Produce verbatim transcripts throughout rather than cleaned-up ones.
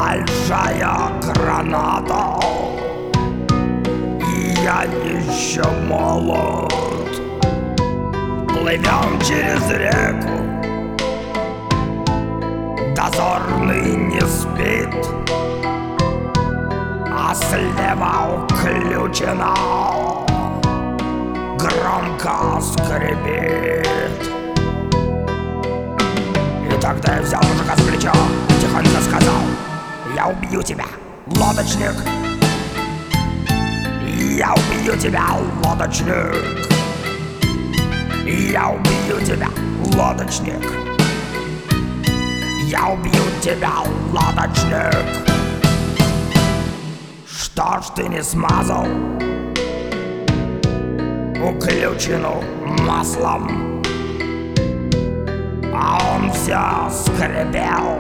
большая граната, и я еще молод. Плывем через реку, дозорный не спит, а слева уключена громко скрипит. И тогда я взял мужика с плеча, тихонько сказал: я убью тебя, лодочник. Я убью тебя, лодочник. Я убью тебя, лодочник. Я убью тебя, лодочник. Что ж ты не смазал уключину маслом? А он все скрипел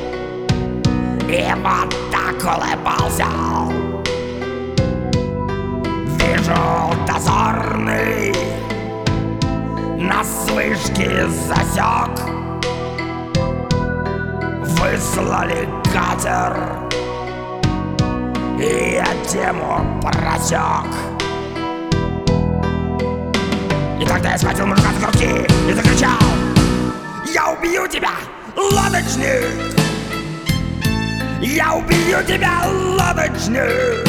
и вот так улыбался. Вижу, дозорный нас с вышки засек. Выслали катер, и я тему просек. И тогда я схватил мужика за руки и закричал: я убью тебя, лодочник! Я убью тебя, лодочник!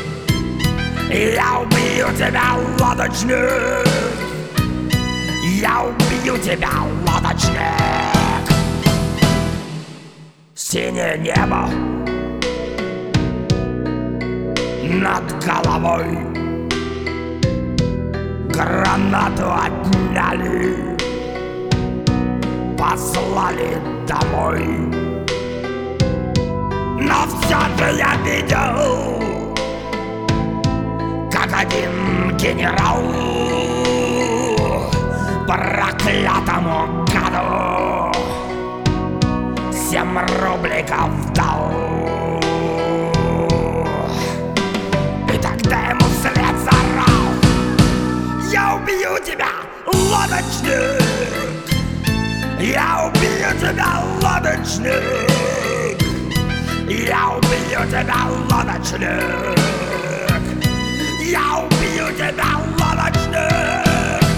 Я убью тебя, лодочник! Я убью тебя, лодочник! Синее небо над головой, гранату отняли, послали домой. Но все же я видел, как один генерал проклятому гаду семь рубликов дал. И тогда ему вслед заорал: я убью тебя, лодочник! Я убью тебя, лодочник! Я убью тебя, лодочник! Я убью тебя, лодочник!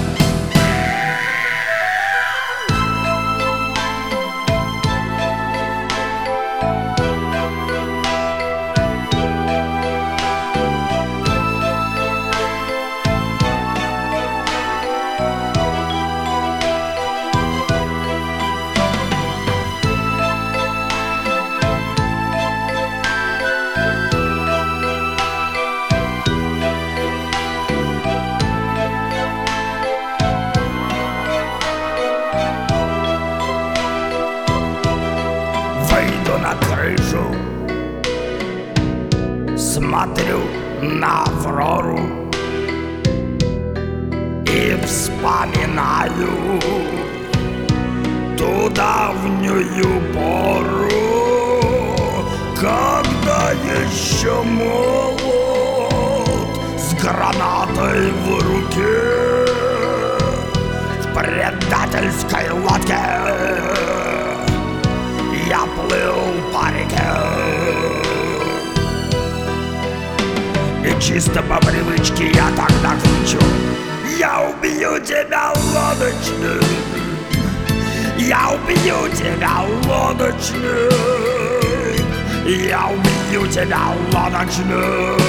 Выйду на крышу, смотрю на Аврору и вспоминаю ту давнюю пору, когда еще молод, с гранатой в руке, в предательской лодке я плыл по реке. И чисто по привычке я тогда кричу: я убью тебя, лодочник! Я убью тебя, лодочник! Я убью тебя, лодочник!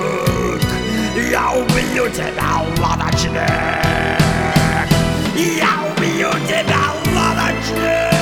Я убью тебя, лодочник! Я убью тебя, лодочник!